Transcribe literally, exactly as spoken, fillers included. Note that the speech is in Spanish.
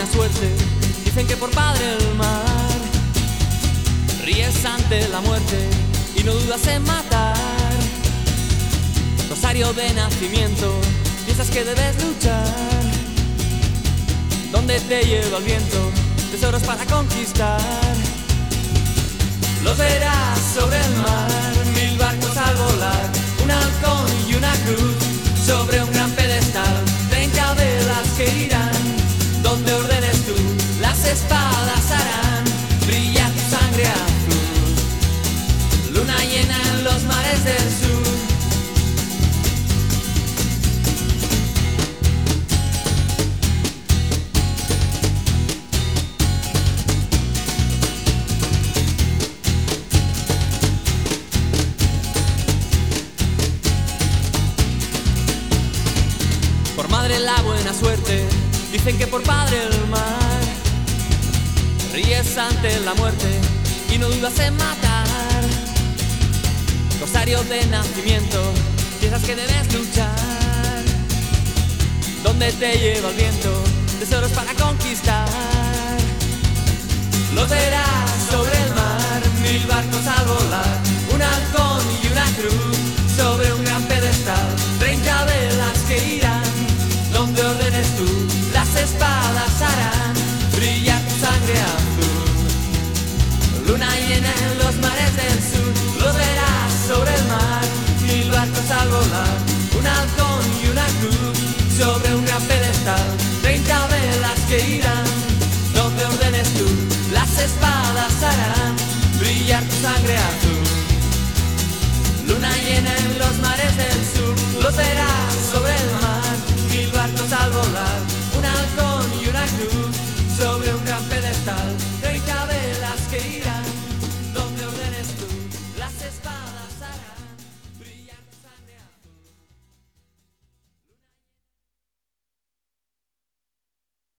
suerte, dicen que por padre el mar. Ríes ante la muerte y no dudas en matar. Rosario de nacimiento, piensas que debes luchar. Donde te lleva el viento, tesoros para conquistar. Los verás sobre el mar, mil barcos al volar, un halcón y una cruz sobre un gran pedestal, treinta velas que irán donde ordenes tú, las espadas harán brillar tu sangre azul, luna llena en los mares del sur. Por madre la buena suerte, dicen que por padre el mar. Ríes ante la muerte y no dudas en matar. Rosario de nacimiento, piensas que debes luchar. Donde te lleva el viento, tesoros para conquistar. Los verás sobre el mar, mil barcos al volar, un halcón y una cruz sobre un gran pedestal, treinta velas que irán donde ordenes tú, las espadas harán brillar tu sangre azul, luna llena en los mares del sur. Los verás sobre el mar, mil barcos al volar, un halcón y una cruz sobre un gran pedestal, treinta velas que irán donde ordenes tú, las espadas harán brillar tu sangre azul, luna llena